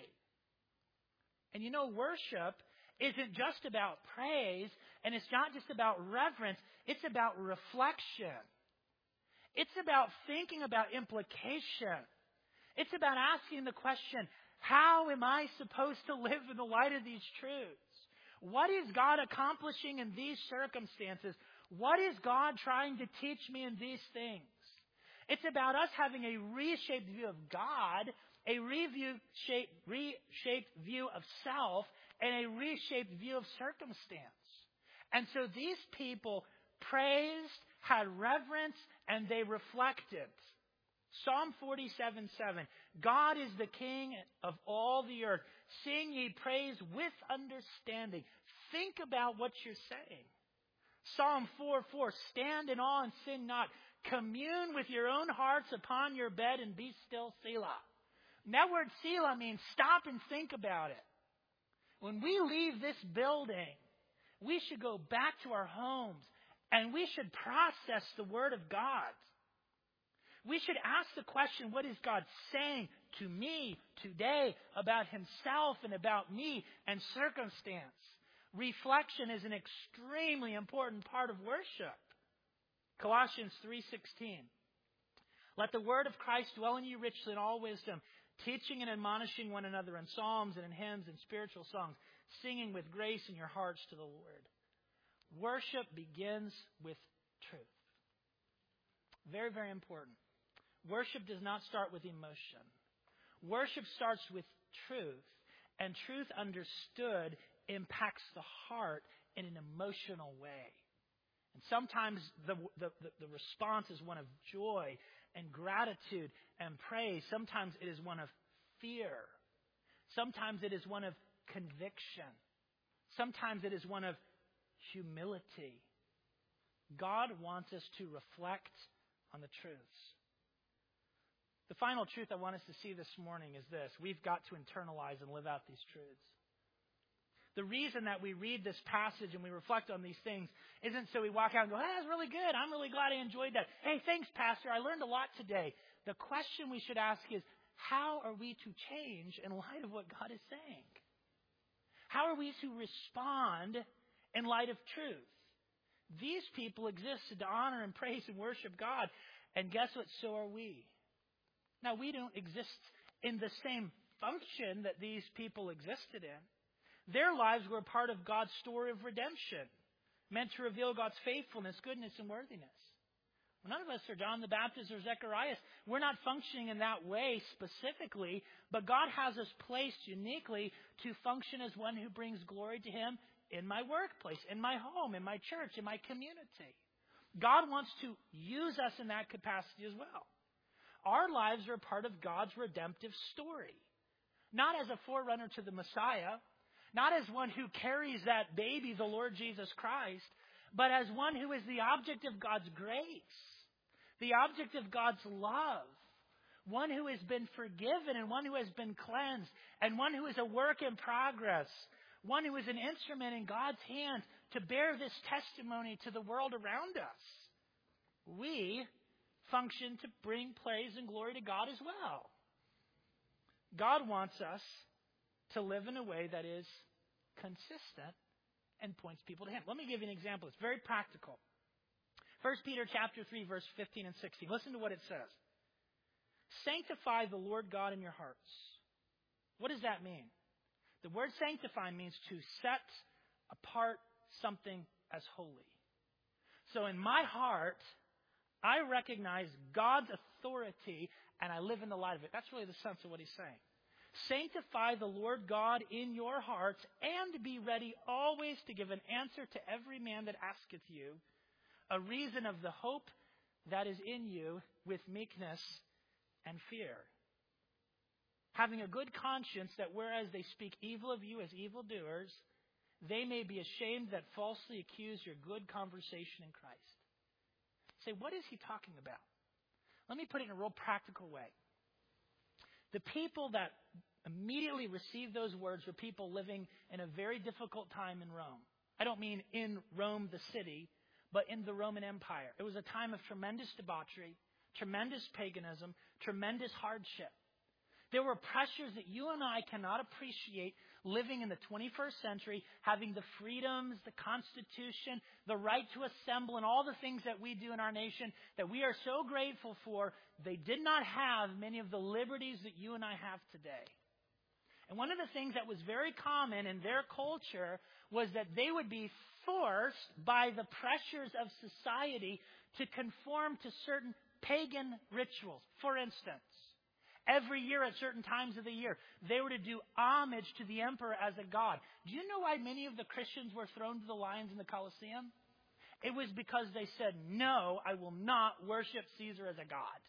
And you know, worship isn't just about praise, and it's not just about reverence. It's about reflection. It's about thinking about implication. It's about asking the question, how am I supposed to live in the light of these truths? What is God accomplishing in these circumstances? What is God trying to teach me in these things? It's about us having a reshaped view of God, a reshaped, reshaped view of self, and a reshaped view of circumstance. And so these people praised, had reverence, and they reflected. Psalm forty-seven seven. God is the King of all the earth. Sing ye praise with understanding. Think about what you're saying. Psalm four four. Stand in awe and sin not. Commune with your own hearts upon your bed and be still, Selah. And that word Selah means stop and think about it. When we leave this building, we should go back to our homes and we should process the Word of God. We should ask the question, what is God saying to me today about Himself and about me and circumstance? Reflection is an extremely important part of worship. Colossians three sixteen. Let the word of Christ dwell in you richly in all wisdom, teaching and admonishing one another in psalms and in hymns and spiritual songs, singing with grace in your hearts to the Lord. Worship begins with truth. Very, very important. Worship does not start with emotion. Worship starts with truth, and truth understood impacts the heart in an emotional way. And sometimes the, the, the response is one of joy and gratitude and praise. Sometimes it is one of fear. Sometimes it is one of conviction. Sometimes it is one of humility. God wants us to reflect on the truths. The final truth I want us to see this morning is this. We've got to internalize and live out these truths. The reason that we read this passage and we reflect on these things isn't so we walk out and go, hey, that's really good. I'm really glad I enjoyed that. Hey, thanks, Pastor. I learned a lot today. The question we should ask is, how are we to change in light of what God is saying? How are we to respond in light of truth? These people existed to honor and praise and worship God. And guess what? So are we. Now, we don't exist in the same function that these people existed in. Their lives were part of God's story of redemption, meant to reveal God's faithfulness, goodness, and worthiness. None of us are John the Baptist or Zechariah. We're not functioning in that way specifically, but God has us placed uniquely to function as one who brings glory to Him in my workplace, in my home, in my church, in my community. God wants to use us in that capacity as well. Our lives are part of God's redemptive story. Not as a forerunner to the Messiah, not as one who carries that baby, the Lord Jesus Christ, but as one who is the object of God's grace, the object of God's love, one who has been forgiven and one who has been cleansed, and one who is a work in progress, one who is an instrument in God's hands to bear this testimony to the world around us. We function to bring praise and glory to God as well. God wants us to live in a way that is consistent and points people to Him. Let me give you an example. It's very practical. First Peter chapter three, verse fifteen and sixteen. Listen to what it says. Sanctify the Lord God in your hearts. What does that mean? The word sanctify means to set apart something as holy. So in my heart, I recognize God's authority and I live in the light of it. That's really the sense of what he's saying. Sanctify the Lord God in your hearts and be ready always to give an answer to every man that asketh you a reason of the hope that is in you with meekness and fear. Having a good conscience that whereas they speak evil of you as evildoers, they may be ashamed that falsely accuse your good conversation in Christ. Say, what is he talking about? Let me put it in a real practical way. The people that immediately received those words were people living in a very difficult time in Rome. I don't mean in Rome, the city, but in the Roman Empire. It was a time of tremendous debauchery, tremendous paganism, tremendous hardship. There were pressures that you and I cannot appreciate living in the twenty-first century, having the freedoms, the Constitution, the right to assemble, and all the things that we do in our nation that we are so grateful for. They did not have many of the liberties that you and I have today. And one of the things that was very common in their culture was that they would be forced by the pressures of society to conform to certain pagan rituals. For instance, every year at certain times of the year, they were to do homage to the emperor as a god. Do you know why many of the Christians were thrown to the lions in the Colosseum? It was because they said, no, I will not worship Caesar as a god.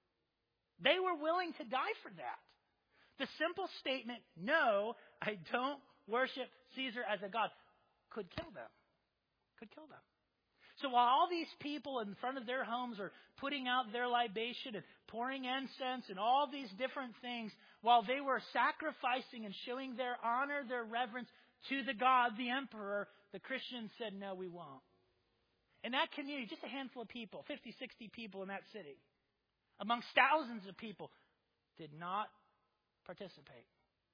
They were willing to die for that. The simple statement, no, I don't worship Caesar as a god, could kill them. Could kill them. So while all these people in front of their homes are putting out their libation and pouring incense and all these different things, while they were sacrificing and showing their honor, their reverence to the god, the emperor, the Christians said, no, we won't. In that community, just a handful of people, fifty, sixty people in that city, amongst thousands of people, did not participate.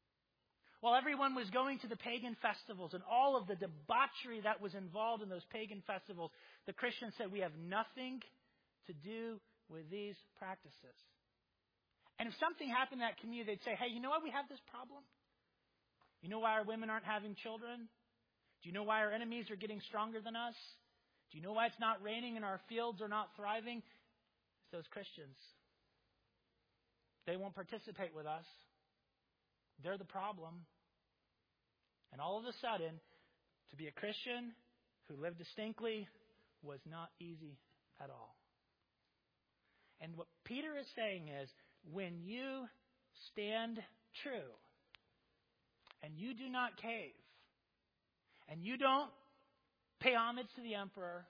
While everyone was going to the pagan festivals and all of the debauchery that was involved in those pagan festivals, the Christians said, we have nothing to do with these practices. And if something happened in that community, they'd say, hey, you know why we have this problem? You know why our women aren't having children? Do you know why our enemies are getting stronger than us? Do you know why it's not raining and our fields are not thriving? It's those Christians. They won't participate with us. They're the problem. And all of a sudden, to be a Christian who lived distinctly was not easy at all. And what Peter is saying is, when you stand true and you do not cave and you don't pay homage to the emperor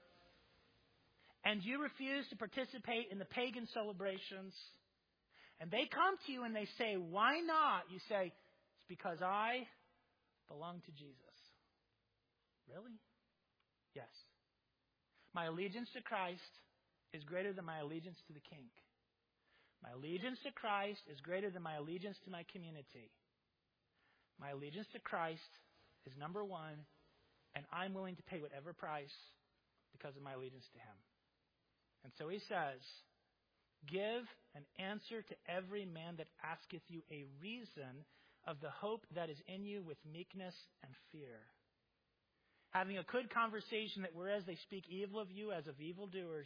and you refuse to participate in the pagan celebrations, and they come to you and they say, why not? You say, it's because I belong to Jesus. Really? Yes. My allegiance to Christ is greater than my allegiance to the king. My allegiance to Christ is greater than my allegiance to my community. My allegiance to Christ is number one, and I'm willing to pay whatever price because of my allegiance to Him. And so he says, give an answer to every man that asketh you a reason of the hope that is in you with meekness and fear. Having a good conversation that whereas they speak evil of you as of evildoers,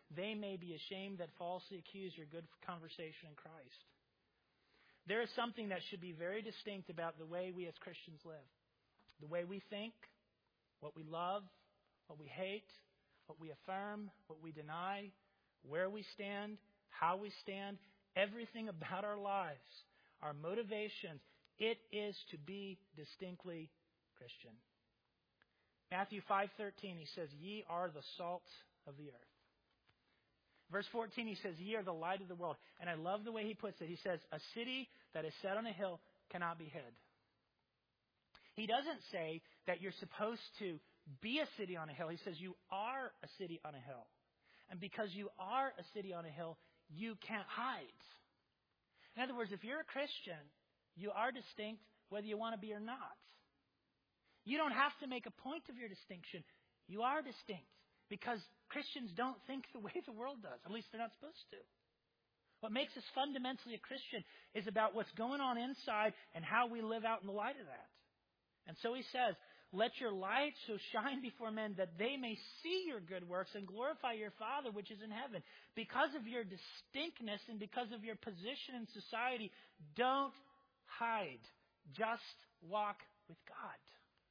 they may be ashamed that falsely accuse your good conversation in Christ. There is something that should be very distinct about the way we as Christians live. The way we think, what we love, what we hate, what we affirm, what we deny, where we stand, how we stand, everything about our lives, our motivations, it is to be distinctly Christian. Matthew five thirteen, he says, ye are the salt of the earth. Verse fourteen, he says, ye are the light of the world. And I love the way he puts it. He says, a city that is set on a hill cannot be hid. He doesn't say that you're supposed to be a city on a hill. He says you are a city on a hill. And because you are a city on a hill, you can't hide. In other words, if you're a Christian, you are distinct whether you want to be or not. You don't have to make a point of your distinction. You are distinct because Christians don't think the way the world does. At least they're not supposed to. What makes us fundamentally a Christian is about what's going on inside and how we live out in the light of that. And so he says, let your light so shine before men that they may see your good works and glorify your Father which is in heaven. Because of your distinctness and because of your position in society, don't hide. Just walk with God.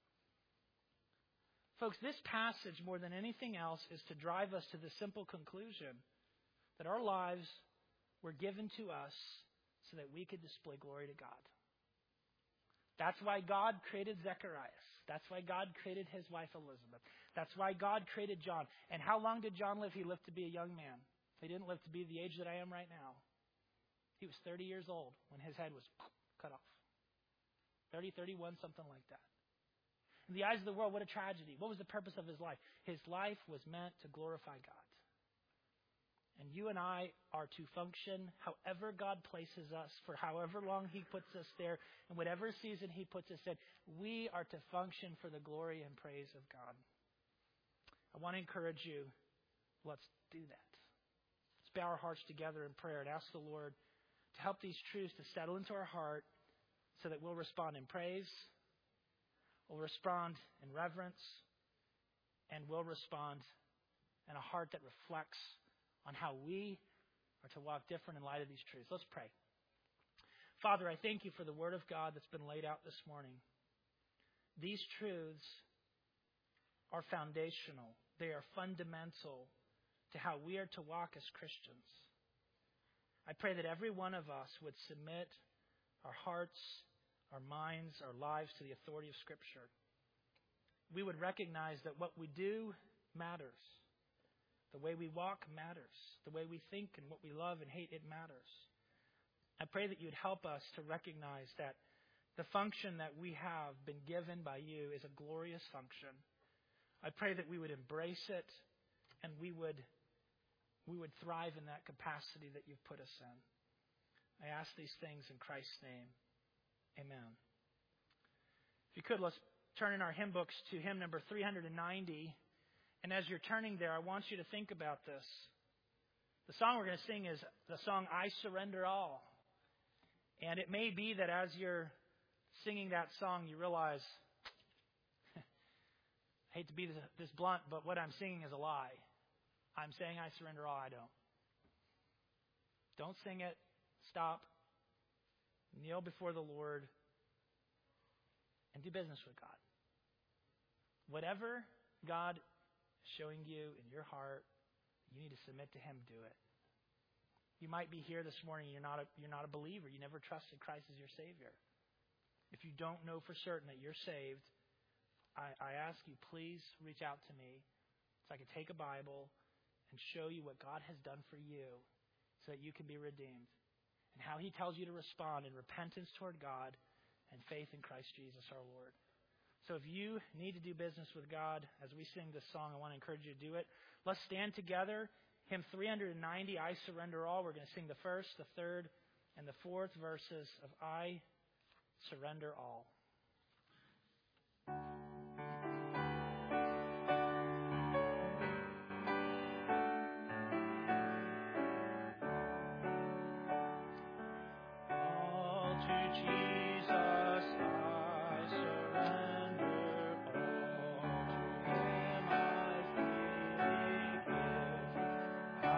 Folks, this passage, more than anything else, is to drive us to the simple conclusion that our lives were given to us so that we could display glory to God. That's why God created Zacharias. That's why God created his wife Elizabeth. That's why God created John. And how long did John live? He lived to be a young man. He didn't live to be the age that I am right now. He was thirty years old when his head was cut off. thirty, thirty-one, something like that. In the eyes of the world, what a tragedy. What was the purpose of his life? His life was meant to glorify God. And you and I are to function however God places us, for however long he puts us there, and whatever season he puts us in, we are to function for the glory and praise of God. I want to encourage you, let's do that. Let's bow our hearts together in prayer and ask the Lord to help these truths to settle into our heart so that we'll respond in praise, we'll respond in reverence, and we'll respond in a heart that reflects on how we are to walk different in light of these truths. Let's pray. Father, I thank you for the Word of God that's been laid out this morning. These truths are foundational. They are fundamental to how we are to walk as Christians. I pray that every one of us would submit our hearts, our minds, our lives to the authority of Scripture. We would recognize that what we do matters. The way we walk matters. The way we think and what we love and hate, it matters. I pray that you would help us to recognize that the function that we have been given by you is a glorious function. I pray that we would embrace it and we would, we would thrive in that capacity that you've put us in. I ask these things in Christ's name. Amen. If you could, let's turn in our hymn books to hymn number three ninety. And as you're turning there, I want you to think about this. The song we're going to sing is the song, I Surrender All. And it may be that as you're singing that song, you realize, I hate to be this, this blunt, but what I'm singing is a lie. I'm saying I surrender all, I don't. Don't sing it. Stop. Kneel before the Lord and do business with God. Whatever God showing you in your heart, you need to submit to him, do it. You might be here this morning, you're not a, you're not a believer. You never trusted Christ as your Savior. If you don't know for certain that you're saved, I, I ask you, please reach out to me so I can take a Bible and show you what God has done for you so that you can be redeemed. And how he tells you to respond in repentance toward God and faith in Christ Jesus our Lord. So if you need to do business with God, as we sing this song, I want to encourage you to do it. Let's stand together. Hymn three ninety, I Surrender All. We're going to sing the first, the third, and the fourth verses of I Surrender All. I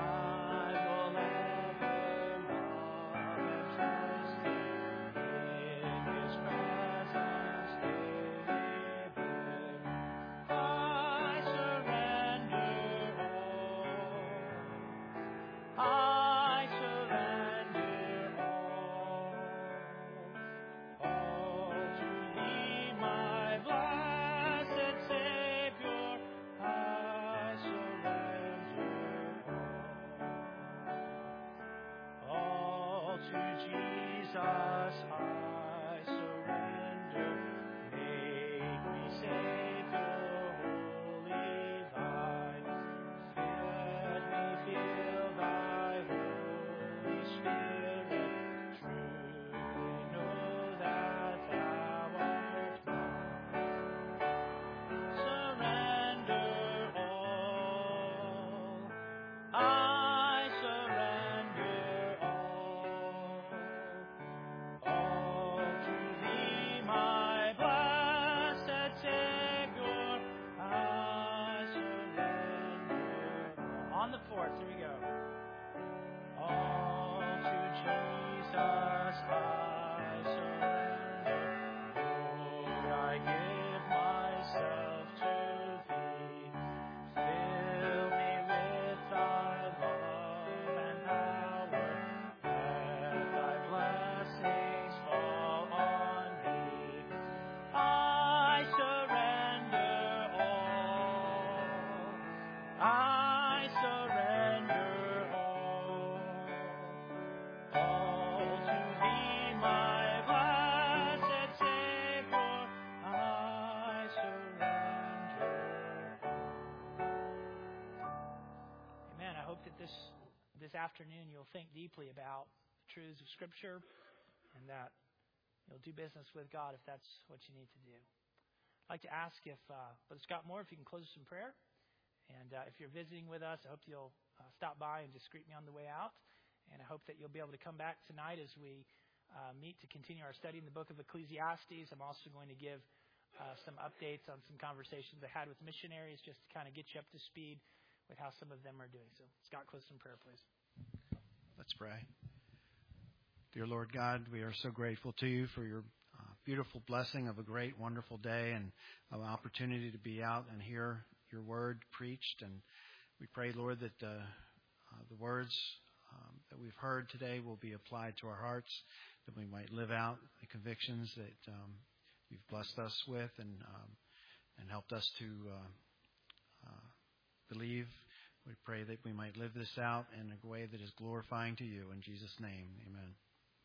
This afternoon you'll think deeply about the truths of Scripture and that you'll do business with God if that's what you need to do. I'd like to ask if uh, Brother Scott Moore, if you can close us in prayer. And uh, if you're visiting with us, I hope you'll uh, stop by and just greet me on the way out. And I hope that you'll be able to come back tonight as we uh, meet to continue our study in the book of Ecclesiastes. I'm also going to give uh, some updates on some conversations I had with missionaries just to kind of get you up to speed with how some of them are doing. So, Scott, close in prayer, please. Let's pray. Dear Lord God, we are so grateful to you for your uh, beautiful blessing of a great, wonderful day and an opportunity to be out and hear your word preached. And we pray, Lord, that uh, uh, the words um, that we've heard today will be applied to our hearts, that we might live out the convictions that um, you've blessed us with and um, and helped us to uh, uh, believe. We pray that we might live this out in a way that is glorifying to you. In Jesus' name, amen.